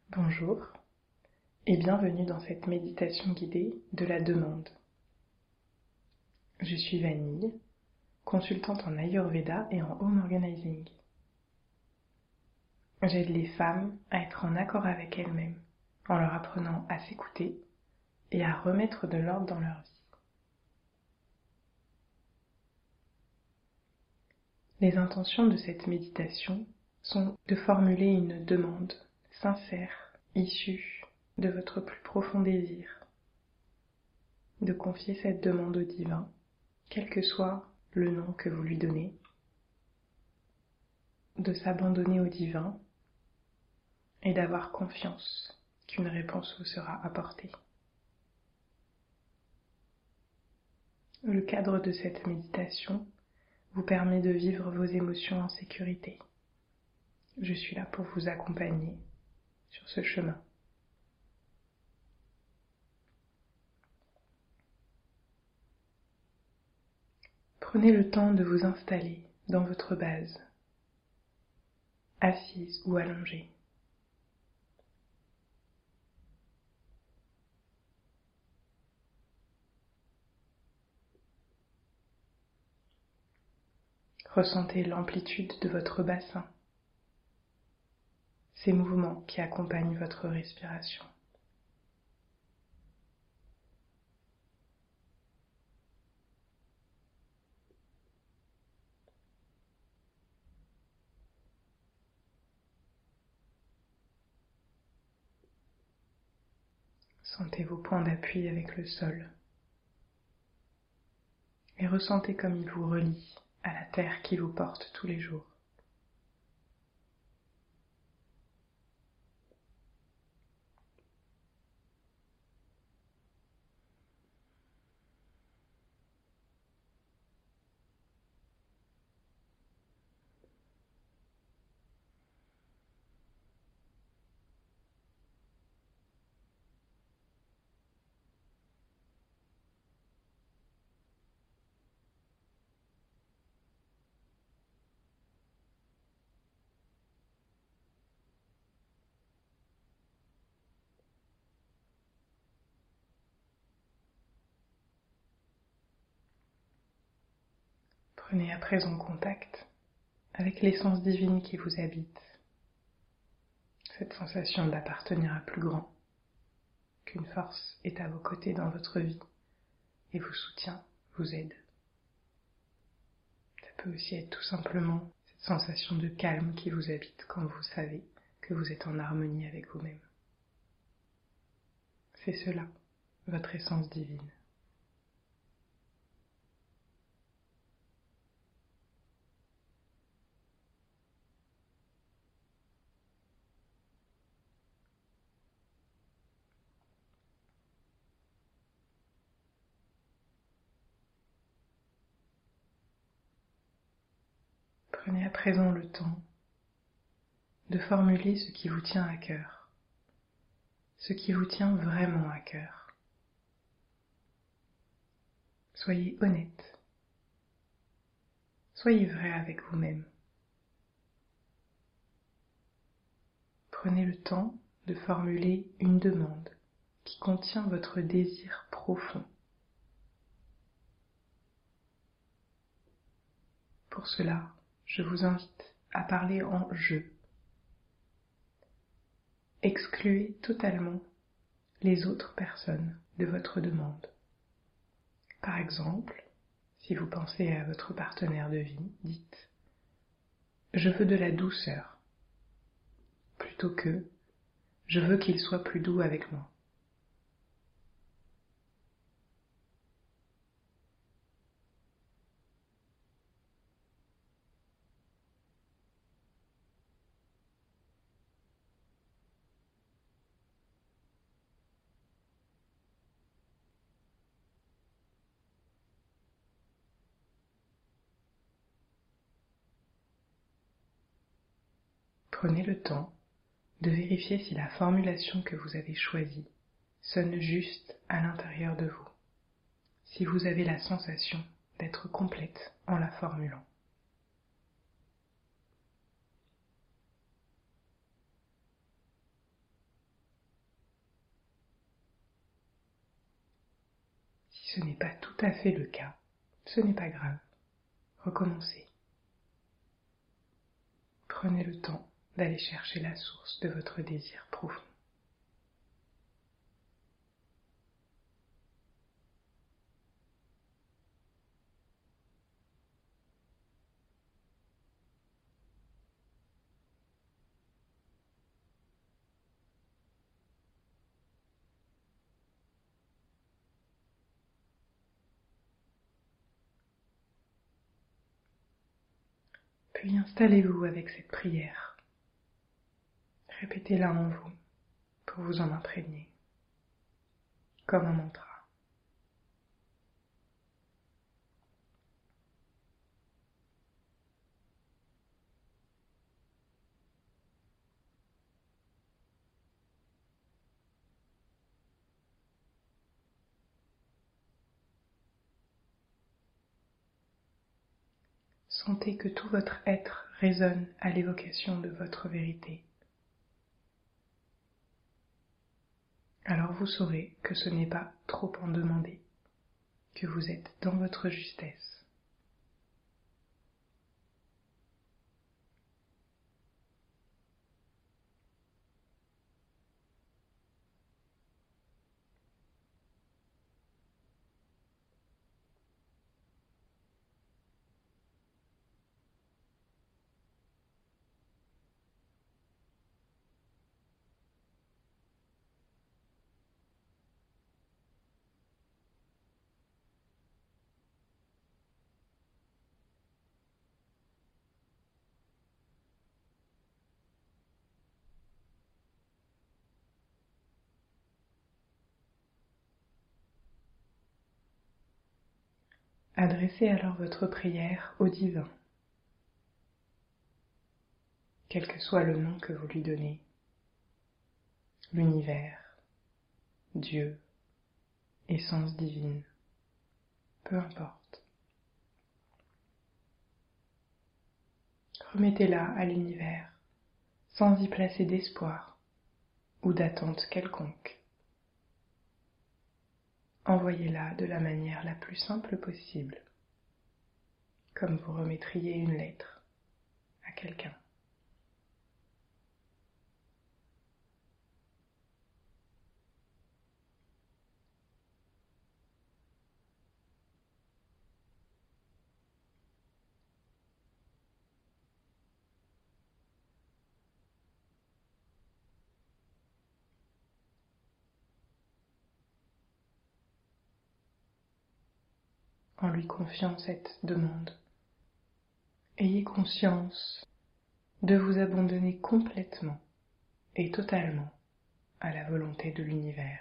Bonjour et bienvenue dans cette méditation guidée de la demande. Je suis Vanille, consultante en Ayurveda et en Home Organizing. J'aide les femmes à être en accord avec elles-mêmes en leur apprenant à s'écouter et à remettre de l'ordre dans leur vie. Les intentions de cette méditation sont de formuler une demande sincère, issue de votre plus profond désir, de confier cette demande au divin, quel que soit le nom que vous lui donnez, de s'abandonner au divin et d'avoir confiance qu'une réponse vous sera apportée. Le cadre de cette méditation vous permet de vivre vos émotions en sécurité. Je suis là pour vous accompagner sur ce chemin. Prenez le temps de vous installer dans votre base, assise ou allongée. Ressentez l'amplitude de votre bassin, ces mouvements qui accompagnent votre respiration. Sentez vos points d'appui avec le sol et ressentez comme il vous relie à la terre qui vous porte tous les jours. Prenez à présent contact avec l'essence divine qui vous habite, cette sensation d'appartenir à plus grand, qu'une force est à vos côtés dans votre vie et vous soutient, vous aide. Ça peut aussi être tout simplement cette sensation de calme qui vous habite quand vous savez que vous êtes en harmonie avec vous-même. C'est cela, votre essence divine. Prenez à présent le temps de formuler ce qui vous tient à cœur, ce qui vous tient vraiment à cœur. Soyez honnête, soyez vrai avec vous-même. Prenez le temps de formuler une demande qui contient votre désir profond. Pour cela, je vous invite à parler en je. Excluez totalement les autres personnes de votre demande. Par exemple, si vous pensez à votre partenaire de vie, dites « Je veux de la douceur » plutôt que « Je veux qu'il soit plus doux avec moi ». Prenez le temps de vérifier si la formulation que vous avez choisie sonne juste à l'intérieur de vous, si vous avez la sensation d'être complète en la formulant. ce n'est pas tout à fait le cas, ce n'est pas grave. Recommencez. Prenez le temps d'aller chercher la source de votre désir profond. Puis installez-vous avec cette prière. Répétez-la en vous pour vous en imprégner, comme un mantra. Sentez que tout votre être résonne à l'évocation de votre vérité. Alors vous saurez que ce n'est pas trop en demander, que vous êtes dans votre justesse. Adressez alors votre prière au divin, quel que soit le nom que vous lui donnez, l'univers, Dieu, essence divine, peu importe. Remettez-la à l'univers, sans y placer d'espoir ou d'attente quelconque. Envoyez-la de la manière la plus simple possible, comme vous remettriez une lettre à quelqu'un. En lui confiant cette demande, ayez conscience de vous abandonner complètement et totalement à la volonté de l'univers.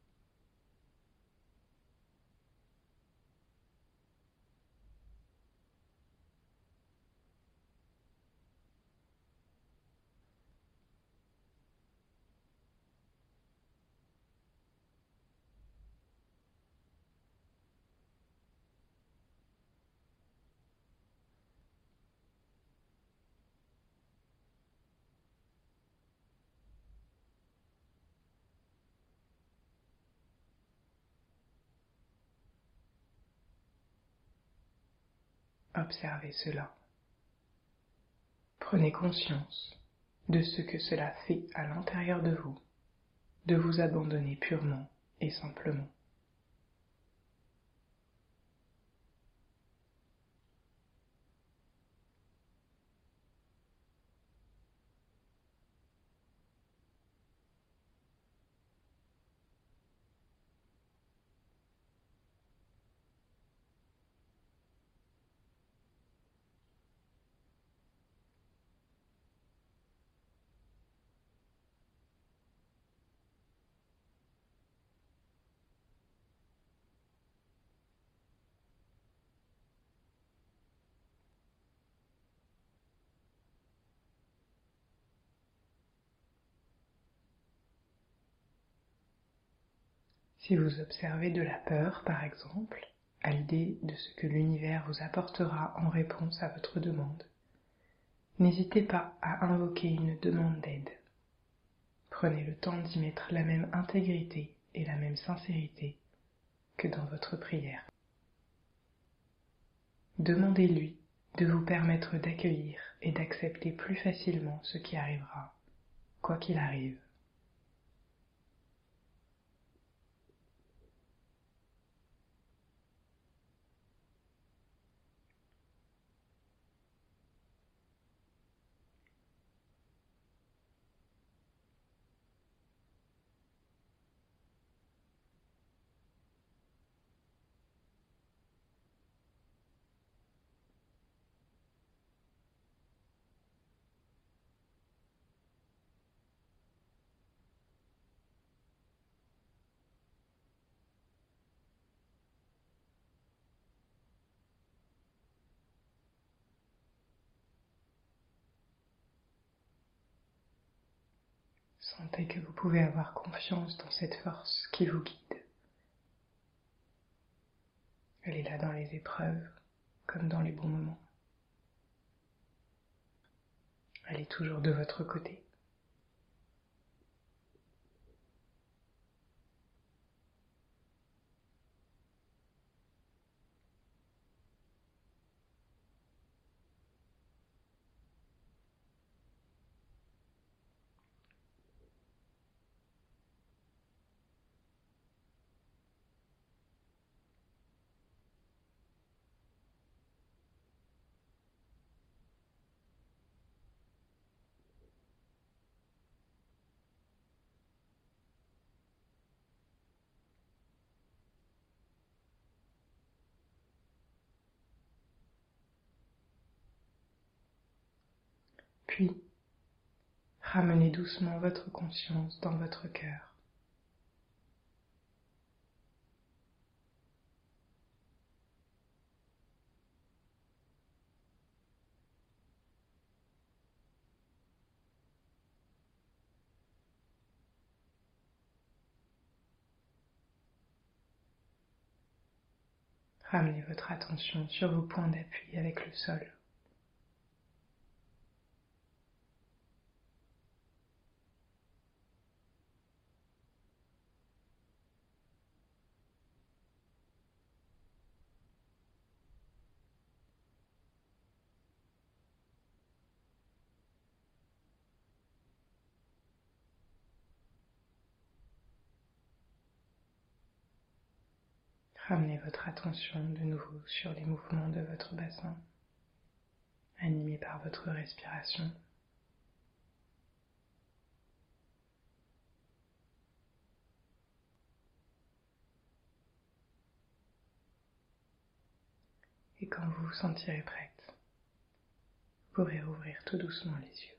Observez cela. Prenez conscience de ce que cela fait à l'intérieur de vous, de vous abandonner purement et simplement. Si vous observez de la peur, par exemple, à l'idée de ce que l'univers vous apportera en réponse à votre demande, n'hésitez pas à invoquer une demande d'aide. Prenez le temps d'y mettre la même intégrité et la même sincérité que dans votre prière. Demandez-lui de vous permettre d'accueillir et d'accepter plus facilement ce qui arrivera, quoi qu'il arrive. Sentez que vous pouvez avoir confiance dans cette force qui vous guide. Elle est là dans les épreuves, comme dans les bons moments. Elle est toujours de votre côté. Puis, ramenez doucement votre conscience dans votre cœur. Ramenez votre attention sur vos points d'appui avec le sol. Ramenez votre attention de nouveau sur les mouvements de votre bassin, animés par votre respiration. Et quand vous vous sentirez prête, vous pourrez ouvrir tout doucement les yeux.